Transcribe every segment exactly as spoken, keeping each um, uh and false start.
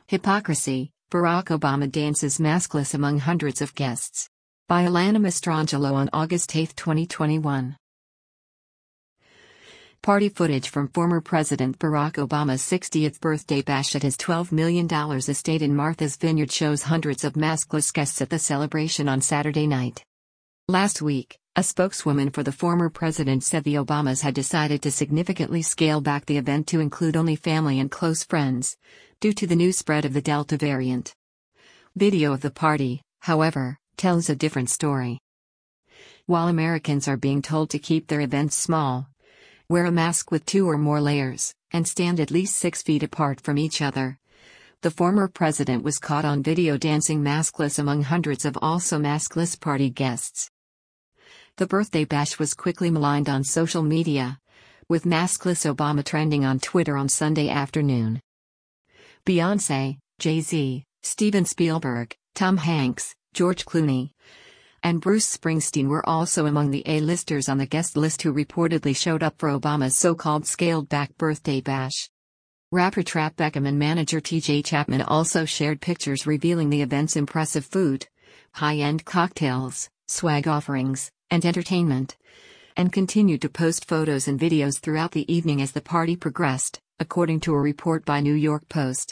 Hypocrisy, Barack Obama dances maskless among hundreds of guests. By Alana Mastrangelo on August eighth, twenty twenty-one. Party footage from former President Barack Obama's sixtieth birthday bash at his twelve million dollar estate in Martha's Vineyard shows hundreds of maskless guests at the celebration on Saturday night. Last week, a spokeswoman for the former president said the Obamas had decided to significantly scale back the event to include only family and close friends, due to the new spread of the Delta variant. Video of the party, however, tells a different story. While Americans are being told to keep their events small, wear a mask with two or more layers, and stand at least six feet apart from each other, the former president was caught on video dancing maskless among hundreds of also maskless party guests. The birthday bash was quickly maligned on social media, with maskless Obama trending on Twitter on Sunday afternoon. Beyoncé, Jay-Z, Steven Spielberg, Tom Hanks, George Clooney, and Bruce Springsteen were also among the A-listers on the guest list who reportedly showed up for Obama's so-called scaled-back birthday bash. Rapper Trap Beckham and manager T J Chapman also shared pictures revealing the event's impressive food, high-end cocktails, swag offerings, and entertainment, and continued to post photos and videos throughout the evening as the party progressed, according to a report by New York Post.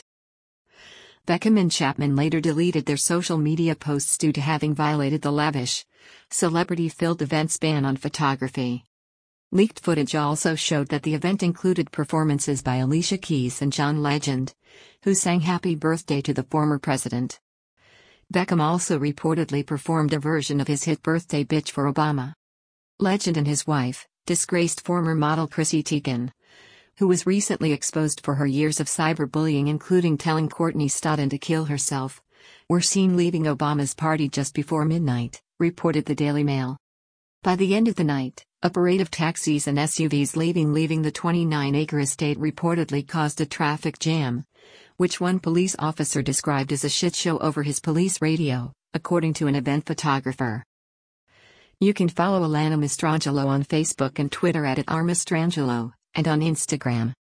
Beckham and Chapman later deleted their social media posts due to having violated the lavish, celebrity-filled event's ban on photography. Leaked footage also showed that the event included performances by Alicia Keys and John Legend, who sang Happy Birthday to the former president. Beckham also reportedly performed a version of his hit Birthday Bitch for Obama. Legend and his wife, disgraced former model Chrissy Teigen, who was recently exposed for her years of cyberbullying including telling Courtney Stodden to kill herself, were seen leaving Obama's party just before midnight, reported the Daily Mail. By the end of the night, a parade of taxis and S U Vs leaving leaving the twenty-nine acre estate reportedly caused a traffic jam, which one police officer described as a shit show over his police radio, according to an event photographer. You can follow Alana Mastrangelo on Facebook and Twitter at, at r mastrangelo, and on Instagram